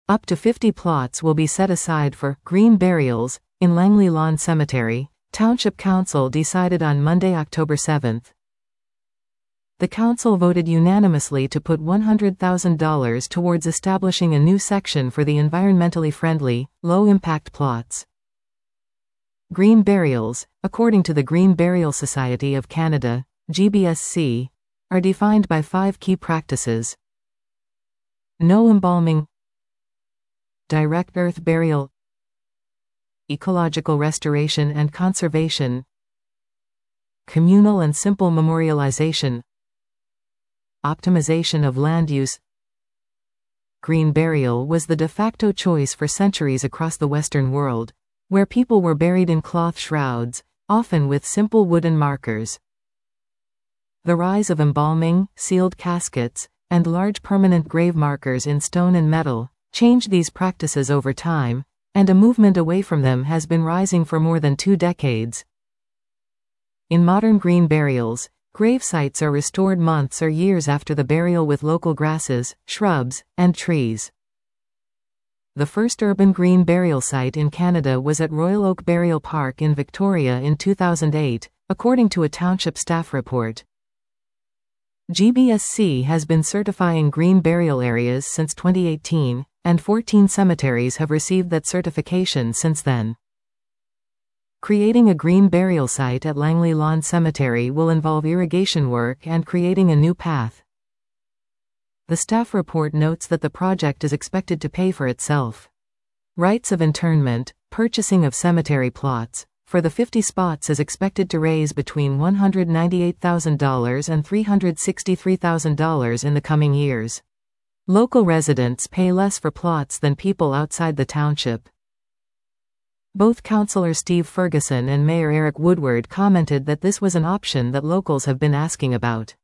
Up to 50 plots will be set aside for green burials in Langley Lawn Cemetery, Township Council decided on Monday, October 7. The council voted unanimously to put $100,000 towards establishing a new section for the environmentally friendly, low-impact plots. Green burials, according to the Green Burial Society of Canada, GBSC, are defined by 5 key practices: no embalming, direct earth burial, ecological restoration and conservation, communal and simple memorialization, optimization of land use. Green burial was the de facto choice for centuries across the Western world, where people were buried in cloth shrouds, often with simple wooden markers. The rise of embalming, sealed caskets, and large permanent grave markers in stone and metal changed these practices over time, and a movement away from them has been rising for more than 2 decades. In modern green burials, grave sites are restored months or years after the burial with local grasses, shrubs, and trees. The first urban green burial site in Canada was at Royal Oak Burial Park in Victoria in 2008, according to a township staff report. GBSC has been certifying green burial areas since 2018, and 14 cemeteries have received that certification since then. Creating a green burial site at Langley Lawn Cemetery will involve irrigation work and creating a new path. The staff report notes that the project is expected to pay for itself. Rights of interment, purchasing of cemetery plots, for the 50 spots is expected to raise between $198,000 and $363,000 in the coming years. Local residents pay less for plots than people outside the township. Both Councillor Steve Ferguson and Mayor Eric Woodward commented that this was an option that locals have been asking about.